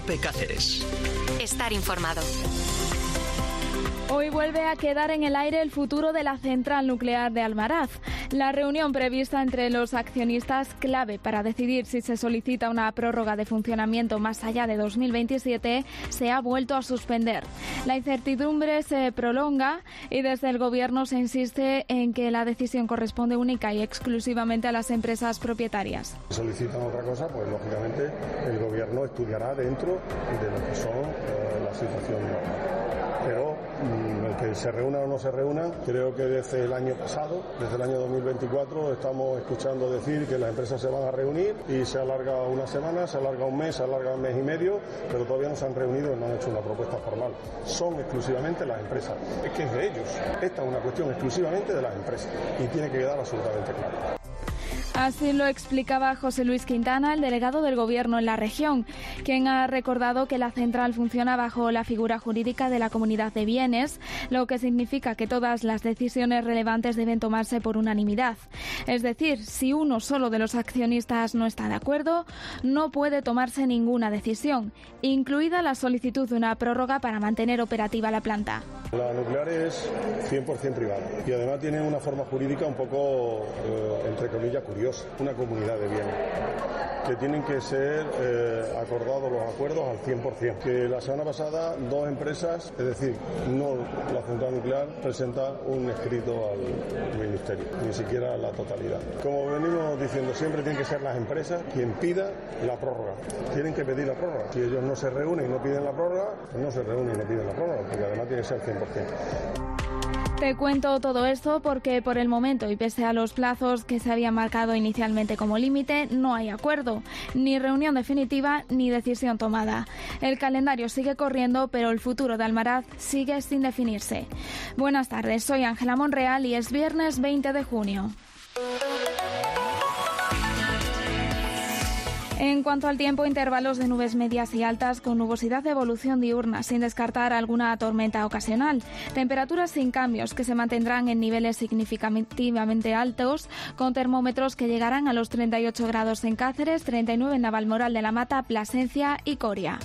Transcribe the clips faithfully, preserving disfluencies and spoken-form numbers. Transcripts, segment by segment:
COPE Cáceres. Estar informado. Hoy vuelve a quedar en el aire el futuro de la central nuclear de Almaraz. La reunión prevista entre los accionistas, clave para decidir si se solicita una prórroga de funcionamiento más allá de dos mil veintisiete, se ha vuelto a suspender. La incertidumbre se prolonga y desde el Gobierno se insiste en que la decisión corresponde única y exclusivamente a las empresas propietarias. Si solicitan otra cosa, pues lógicamente el Gobierno estudiará dentro de lo que son eh, la situación normal. Pero el que se reúna o no se reúna, creo que desde el año pasado, desde el año dos mil veinticuatro, estamos escuchando decir que las empresas se van a reunir y se alarga una semana, se alarga un mes, se alarga un mes y medio, pero todavía no se han reunido y no han hecho una propuesta formal. Son exclusivamente las empresas. Es que es de ellos. Esta es una cuestión exclusivamente de las empresas y tiene que quedar absolutamente claro. Así lo explicaba José Luis Quintana, el delegado del Gobierno en la región, quien ha recordado que la central funciona bajo la figura jurídica de la Comunidad de Bienes, lo que significa que todas las decisiones relevantes deben tomarse por unanimidad. Es decir, si uno solo de los accionistas no está de acuerdo, no puede tomarse ninguna decisión, incluida la solicitud de una prórroga para mantener operativa la planta. La nuclear es cien por ciento privada y además tiene una forma jurídica un poco, eh, entre comillas, curiosa. Una comunidad de bienes que tienen que ser eh, acordados los acuerdos al cien por ciento. Que la semana pasada dos empresas, es decir, no la central nuclear, presenta un escrito al Ministerio, ni siquiera la totalidad. Como venimos diciendo, siempre tienen que ser las empresas quien pida la prórroga. Tienen que pedir la prórroga. Si ellos no se reúnen y no piden la prórroga, pues no se reúnen y no piden la prórroga, porque además tiene que ser al cien por ciento. Te cuento todo esto porque por el momento y pese a los plazos que se habían marcado inicialmente como límite, no hay acuerdo, ni reunión definitiva ni decisión tomada. El calendario sigue corriendo, pero el futuro de Almaraz sigue sin definirse. Buenas tardes, soy Ángela Monreal y es viernes veinte de junio. En cuanto al tiempo, intervalos de nubes medias y altas con nubosidad de evolución diurna, sin descartar alguna tormenta ocasional. Temperaturas sin cambios que se mantendrán en niveles significativamente altos, con termómetros que llegarán a los treinta y ocho grados en Cáceres, treinta y nueve en Navalmoral de la Mata, Plasencia y Coria.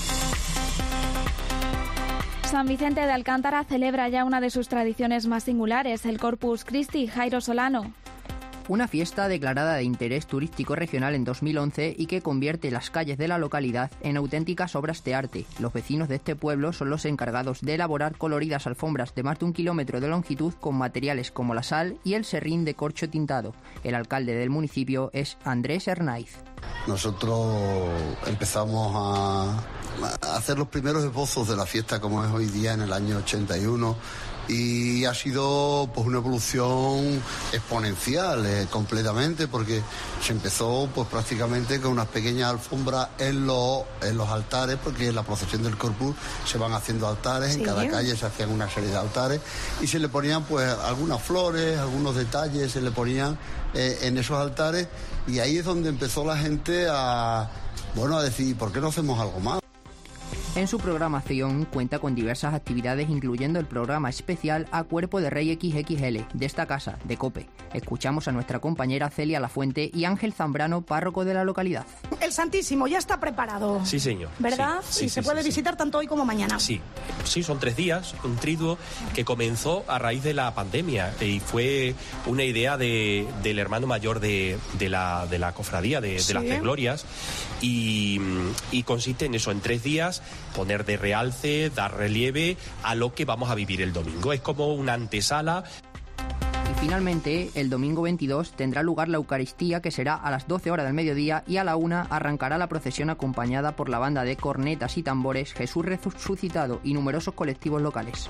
San Vicente de Alcántara celebra ya una de sus tradiciones más singulares, el Corpus Christi. Jairo Solano. Una fiesta declarada de interés turístico regional en dos mil once y que convierte las calles de la localidad en auténticas obras de arte. Los vecinos de este pueblo son los encargados de elaborar coloridas alfombras de más de un kilómetro de longitud con materiales como la sal y el serrín de corcho tintado. El alcalde del municipio es Andrés Hernáiz. Nosotros empezamos a hacer los primeros esbozos de la fiesta como es hoy día en el año ochenta y uno. Y ha sido pues una evolución exponencial eh, completamente, porque se empezó pues prácticamente con unas pequeñas alfombras en los en los altares, porque en la procesión del Corpus se van haciendo altares, sí. En cada calle se hacían una serie de altares y se le ponían pues algunas flores, algunos detalles se le ponían eh, en esos altares, y ahí es donde empezó la gente a bueno a decir, ¿por qué no hacemos algo más? En su programación cuenta con diversas actividades, incluyendo el programa especial A Cuerpo de Rey equis equis ele de esta casa, de COPE. Escuchamos a nuestra compañera Celia Lafuente y Ángel Zambrano, párroco de la localidad. El Santísimo ya está preparado. Sí, señor. ¿Verdad? Sí, sí, sí, se sí, puede sí, visitar sí. tanto hoy como mañana. Sí, sí, son tres días, un triduo que comenzó a raíz de la pandemia y fue una idea de, del hermano mayor de, de, la, de la cofradía, de, sí. de las Tres Glorias, y, y consiste en eso, en tres días, poner de realce, dar relieve a lo que vamos a vivir el domingo. Es como una antesala. Y finalmente, el domingo veintidós tendrá lugar la Eucaristía, que será a las doce horas del mediodía, y a la una arrancará la procesión acompañada por la banda de cornetas y tambores Jesús Resucitado y numerosos colectivos locales.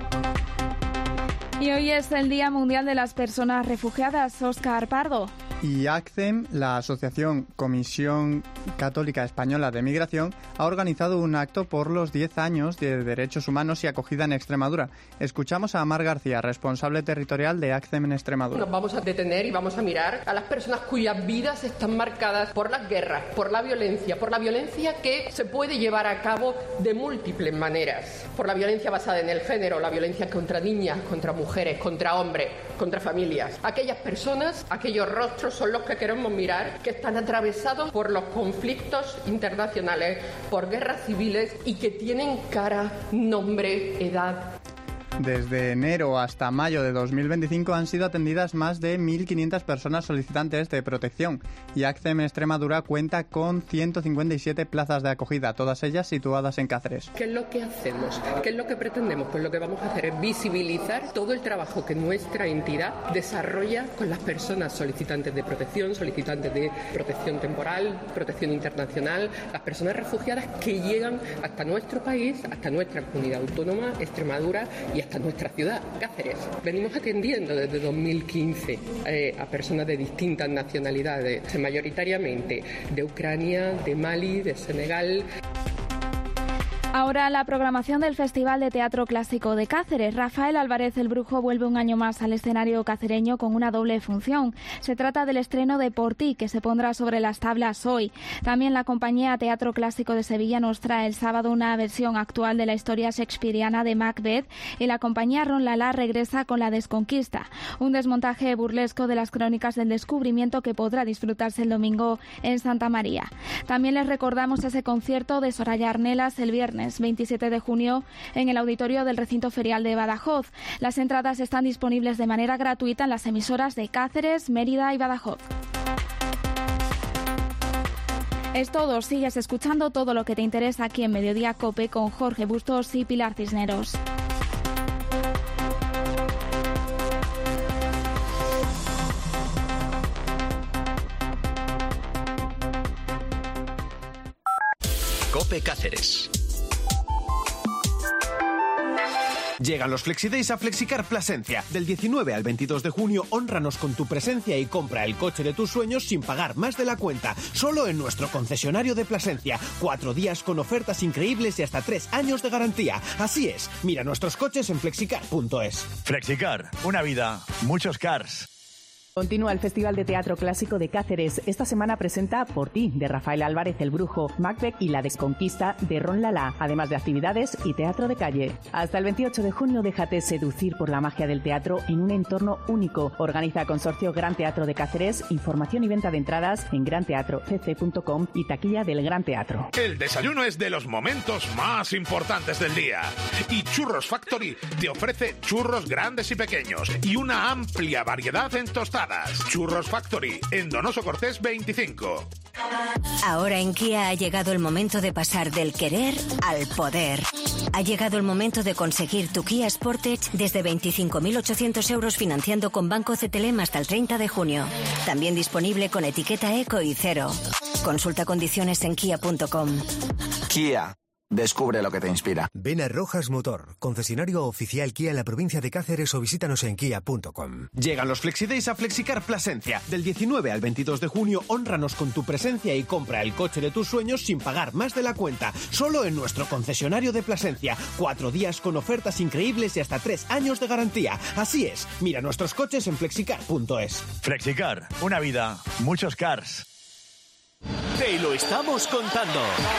Y hoy es el Día Mundial de las Personas Refugiadas. Óscar Pardo. Y ACCEM, la Asociación Comisión Católica Española de Migración, ha organizado un acto por los diez años de derechos humanos y acogida en Extremadura. Escuchamos a Mar García, responsable territorial de ACCEM en Extremadura. Nos vamos a detener y vamos a mirar a las personas cuyas vidas están marcadas por las guerras, por la violencia, por la violencia que se puede llevar a cabo de múltiples maneras, por la violencia basada en el género, la violencia contra niñas, contra mujeres, contra hombres, contra familias. Aquellas personas, aquellos rostros son los que queremos mirar, que están atravesados por los conflictos internacionales, por guerras civiles y que tienen cara, nombre, edad. Desde enero hasta mayo de dos mil veinticinco han sido atendidas más de mil quinientas personas solicitantes de protección y ACCEM Extremadura cuenta con ciento cincuenta y siete plazas de acogida, todas ellas situadas en Cáceres. ¿Qué es lo que hacemos? ¿Qué es lo que pretendemos? Pues lo que vamos a hacer es visibilizar todo el trabajo que nuestra entidad desarrolla con las personas solicitantes de protección, solicitantes de protección temporal, protección internacional, las personas refugiadas que llegan hasta nuestro país, hasta nuestra comunidad autónoma, Extremadura, y hasta nuestra ciudad, Cáceres. Venimos atendiendo desde dos mil quince eh, a personas de distintas nacionalidades, mayoritariamente de Ucrania, de Mali, de Senegal. Ahora la programación del Festival de Teatro Clásico de Cáceres. Rafael Álvarez el Brujo vuelve un año más al escenario cacereño con una doble función. Se trata del estreno de Por ti, que se pondrá sobre las tablas hoy. También la compañía Teatro Clásico de Sevilla nos trae el sábado una versión actual de la historia shakespeariana de Macbeth y la compañía Ron Lala regresa con La Desconquista, un desmontaje burlesco de las crónicas del descubrimiento que podrá disfrutarse el domingo en Santa María. También les recordamos ese concierto de Soraya Arnelas el viernes veintisiete de junio en el auditorio del recinto ferial de Badajoz. Las entradas están disponibles de manera gratuita en las emisoras de Cáceres, Mérida y Badajoz. Es todo, sigues escuchando todo lo que te interesa aquí en Mediodía COPE con Jorge Bustos y Pilar Cisneros. COPE Cáceres. Llegan los FlexiDays a Flexicar Plasencia. Del diecinueve al veintidós de junio, hónranos con tu presencia y compra el coche de tus sueños sin pagar más de la cuenta. Solo en nuestro concesionario de Plasencia. Cuatro días con ofertas increíbles y hasta tres años de garantía. Así es, mira nuestros coches en flexicar punto es. Flexicar, una vida, muchos cars. Continúa el Festival de Teatro Clásico de Cáceres. Esta semana presenta Por ti, de Rafael Álvarez el Brujo, Macbeth y La Desconquista, de Ron Lala, además de actividades y teatro de calle. Hasta el veintiocho de junio déjate seducir por la magia del teatro en un entorno único. Organiza Consorcio Gran Teatro de Cáceres. Información y venta de entradas en gran teatro c c punto com y taquilla del Gran Teatro. El desayuno es de los momentos más importantes del día. Y Churros Factory te ofrece churros grandes y pequeños y una amplia variedad en tostadas. Churros Factory, en Donoso Cortés veinticinco. Ahora en Kia ha llegado el momento de pasar del querer al poder. Ha llegado el momento de conseguir tu Kia Sportage desde veinticinco mil ochocientos euros financiando con Banco C T L M hasta el treinta de junio. También disponible con etiqueta eco y cero. Consulta condiciones en kia punto com. Kia. Descubre lo que te inspira. Ven a Rojas Motor, concesionario oficial Kia en la provincia de Cáceres o visítanos en kia punto com. Llegan los FlexiDays a Flexicar Plasencia. Del diecinueve al veintidós de junio, hónranos con tu presencia y compra el coche de tus sueños sin pagar más de la cuenta. Solo en nuestro concesionario de Plasencia. Cuatro días con ofertas increíbles y hasta tres años de garantía. Así es, mira nuestros coches en flexicar punto es. Flexicar, una vida, muchos cars. Te lo estamos contando.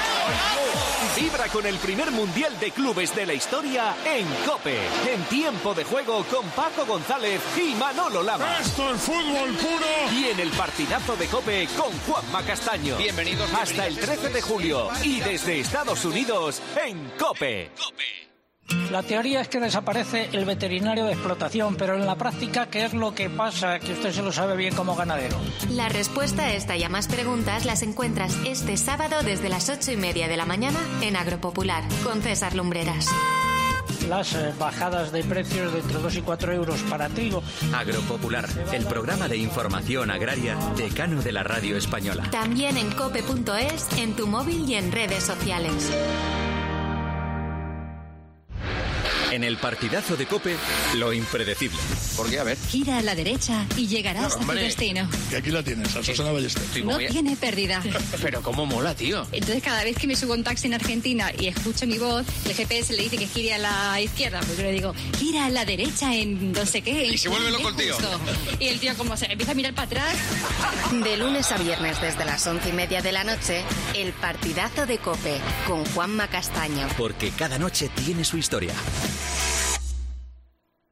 Vibra con el primer Mundial de Clubes de la historia en COPE. En tiempo de juego con Paco González y Manolo Lama. ¡Esto es fútbol puro! Y en el partidazo de COPE con Juanma Castaño. Bienvenidos, bienvenidos. Hasta el trece de julio. Y desde Estados Unidos en COPE. La teoría es que desaparece el veterinario de explotación, pero en la práctica, ¿qué es lo que pasa? Que usted se lo sabe bien como ganadero. La respuesta a esta y a más preguntas las encuentras este sábado desde las ocho y media de la mañana en Agropopular, con César Lumbreras. Las eh, bajadas de precios de entre dos y cuatro euros para trigo. Agropopular, el programa de información agraria decano de la radio española. También en cope punto es, en tu móvil y en redes sociales. En el partidazo de COPE, lo impredecible. ¿Por qué? A ver. Gira a la derecha y llegarás no, hombre, a tu destino. Que aquí la tienes, a Susana Ballester. No tiene pérdida. Pero cómo mola, tío. Entonces cada vez que me subo a un taxi en Argentina y escucho mi voz, el G P S le dice que gire a la izquierda. Pues yo le digo, gira a la derecha en no sé qué. Y se vuelve loco el tío. Y el tío como se empieza a mirar para atrás. De lunes a viernes desde las once y media de la noche, el partidazo de COPE con Juanma Castaño. Porque cada noche tiene su historia.